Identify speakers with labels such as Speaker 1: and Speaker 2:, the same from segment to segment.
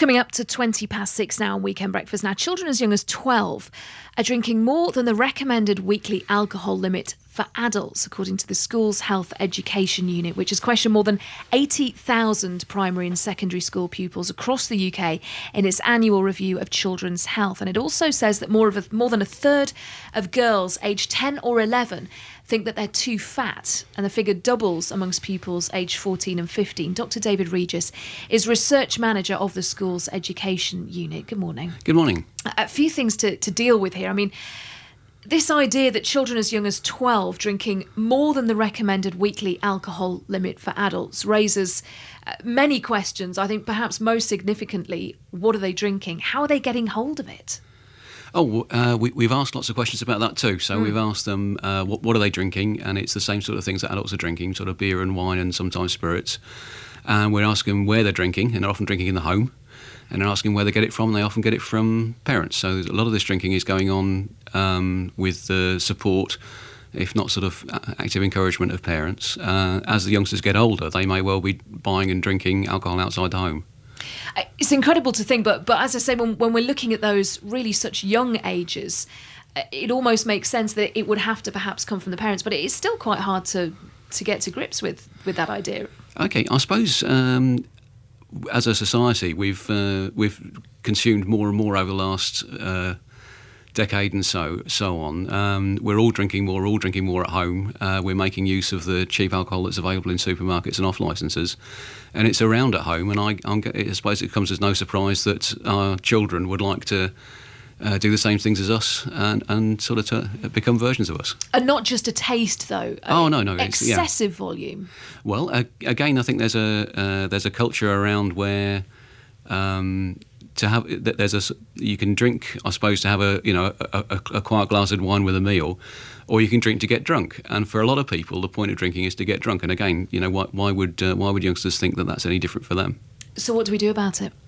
Speaker 1: coming up to 6:20 now on Weekend Breakfast. Now, children as young as 12 are drinking more than the recommended weekly alcohol limit for adults, according to the School's Health Education Unit, which has questioned more than 80,000 primary and secondary school pupils across the UK in its annual review of children's health. And it also says that more than a third of girls aged 10 or 11 think that they're too fat, and the figure doubles amongst pupils aged 14 and 15. Dr. David Regis is Research Manager of the School's Education Unit. Good morning.
Speaker 2: Good morning.
Speaker 1: A few things to deal with here. I mean, this idea that children as young as 12 drinking more than the recommended weekly alcohol limit for adults raises many questions. I think perhaps most significantly, what are they drinking? How are they getting hold of it?
Speaker 2: We've asked lots of questions about that too. So we've asked them, what are they drinking? And it's the same sort of things that adults are drinking, sort of beer and wine and sometimes spirits. And we're asking them where they're drinking, and they're often drinking in the home. And they're asking where they get it from. They often get it from parents. So a lot of this drinking is going on with the support, if not sort of active encouragement of parents. As the youngsters get older, they may well be buying and drinking alcohol outside the home.
Speaker 1: It's incredible to think, but as I say, when we're looking at those really such young ages, it almost makes sense that it would have to perhaps come from the parents, but it is still quite hard to get to grips with that idea.
Speaker 2: Okay, I suppose as a society, we've consumed more and more over the last decade and so on. We're all drinking more at home. We're making use of the cheap alcohol that's available in supermarkets and off licences, and it's around at home. And I suppose it comes as no surprise that our children would like to do the same things as us and sort of to become versions of us.
Speaker 1: And not just a taste, though.
Speaker 2: No.
Speaker 1: Excessive volume.
Speaker 2: Well, again, I think there's a culture around where you can drink, I suppose, to have a quiet glass of wine with a meal, or you can drink to get drunk. And for a lot of people, the point of drinking is to get drunk. And again, why would youngsters think that that's any different for them?
Speaker 1: So what do we do about it?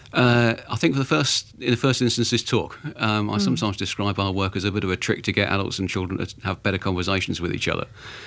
Speaker 2: I think in the first instance is talk. I sometimes describe our work as a bit of a trick to get adults and children to have better conversations with each other,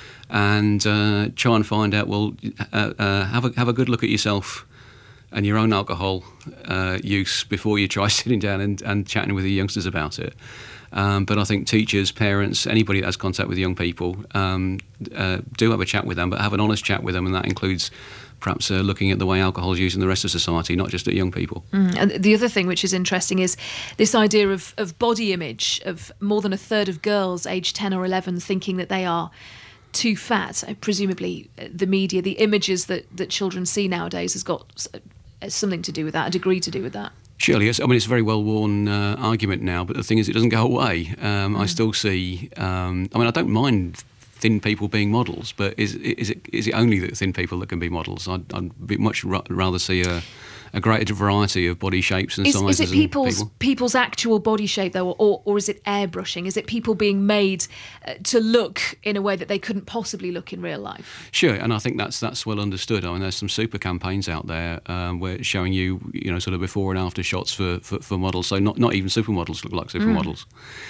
Speaker 2: and try and find out. Well, have a good look at yourself and your own alcohol use before you try sitting down and chatting with the youngsters about it. But I think teachers, parents, anybody that has contact with young people do have a chat with them, but have an honest chat with them, and that includes perhaps looking at the way alcohol is used in the rest of society, not just at young people.
Speaker 1: And the other thing which is interesting is this idea of body image, of more than a third of girls aged 10 or 11 thinking that they are too fat. Presumably the media, the images that children see nowadays has got something to do with that, a degree to do with that.
Speaker 2: Surely, yes. I mean, it's a very well-worn argument now, but the thing is, it doesn't go away. I still see... I don't mind thin people being models, but is it only the thin people that can be models? I'd much rather see a greater variety of body shapes and sizes.
Speaker 1: Is it people's actual body shape, though, or is it airbrushing? Is it people being made to look in a way that they couldn't possibly look in real life?
Speaker 2: Sure, and I think that's well understood. I mean, there's some super campaigns out there where it's showing you sort of before and after shots for models. So not even supermodels look like supermodels.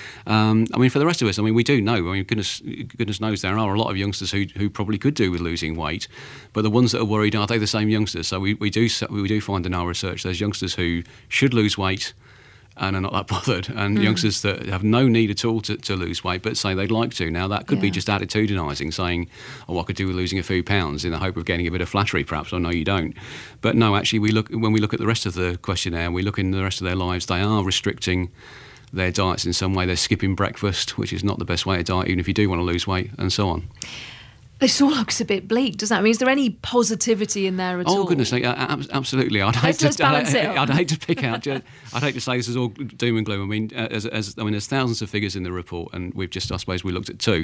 Speaker 2: For the rest of us, we do know. Goodness knows there are a lot of youngsters who probably could do with losing weight, but the ones that are worried, are they the same youngsters? So we do find in our research there's youngsters who should lose weight and are not that bothered, and youngsters that have no need at all to lose weight but say they'd like to. Now that could be just attitudinising, saying, I could do with losing a few pounds in the hope of getting a bit of flattery perhaps. I know you don't, but no, actually when we look at the rest of the questionnaire, we look in the rest of their lives, they are restricting their diets in some way. They're skipping breakfast, which is not the best way to diet, even if you do want to lose weight, and so on.
Speaker 1: This all looks a bit bleak, doesn't it? I mean, is there any positivity in there at all?
Speaker 2: Oh, goodness sake, absolutely. I'd hate to pick out. I'd hate to say this is all doom and gloom. I mean, there's thousands of figures in the report, and we looked at two.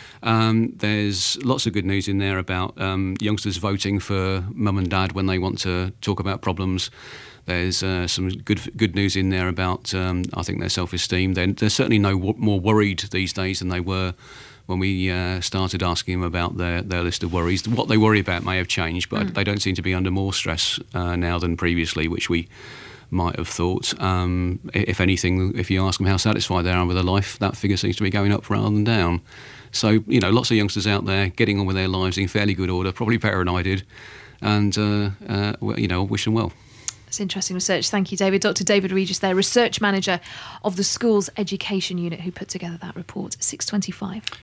Speaker 2: There's lots of good news in there about youngsters voting for mum and dad when they want to talk about problems. There's some good news in there about, I think, their self-esteem. They're certainly more worried these days than they were when we started asking them about their list of worries. What they worry about may have changed, but they don't seem to be under more stress now than previously, which we might have thought. If anything, if you ask them how satisfied they are with their life, that figure seems to be going up rather than down. So, lots of youngsters out there getting on with their lives in fairly good order, probably better than I did, and, wish them well.
Speaker 1: It's interesting research. Thank you, David. Dr. David Regis there, Research Manager of the Schools Education Unit, who put together that report. 6:25.